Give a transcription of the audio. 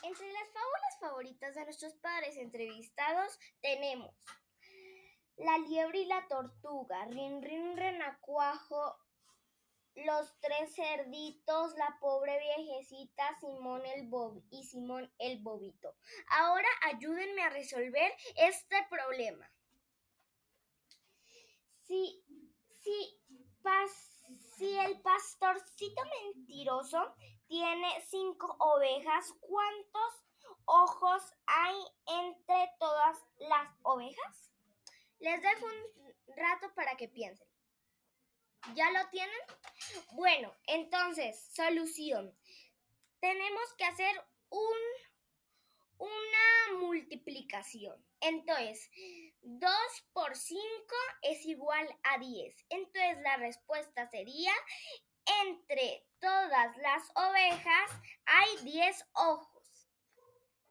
Entre las fábulas favoritas de nuestros padres entrevistados tenemos La liebre y la tortuga, Rin Rin Renacuajo, Los tres cerditos, La pobre viejecita, Simón el bobito. Ahora ayúdenme a resolver este problema. Si el pastorcito mentiroso tiene 5 ovejas, ¿cuántos ojos hay entre todas las ovejas? Les dejo un rato para que piensen. ¿Ya lo tienen? Bueno, entonces, solución. Tenemos que hacer una multiplicación. Entonces, 2 por 5 es igual a 10. Entonces, la respuesta sería: entre todas las ovejas hay 10 ojos.